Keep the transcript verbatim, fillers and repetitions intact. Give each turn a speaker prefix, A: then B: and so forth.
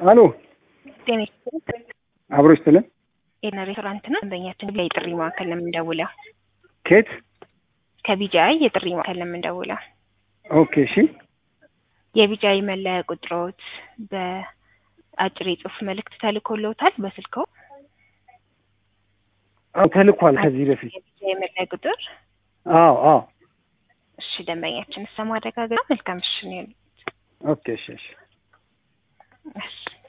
A: አሎ
B: ጤና
A: አብሮ ይስተላል
B: ኤና ሬስቶራንት ነው እንደኛችን ላይ ጥሪ ማከለ ምንደውለው
A: ኬት
B: ከቢጃይ የጥሪ ማከለ ምንደውለው
A: ኦኬ እሺ
B: የቢጃይ መለያ ቁጥሮት በአጭር የጽሁፍ መልእክት ተልኮልዎታል በስልክዎ
A: አው ተልኳል ከዚህ በፊት
B: የቢጃይ መለያ ቁጥር
A: አው አው
B: እሺ ደንበኛችን ሰማደጋጋ መልካም እሺ ነው
A: ኦኬ እሺ እሺ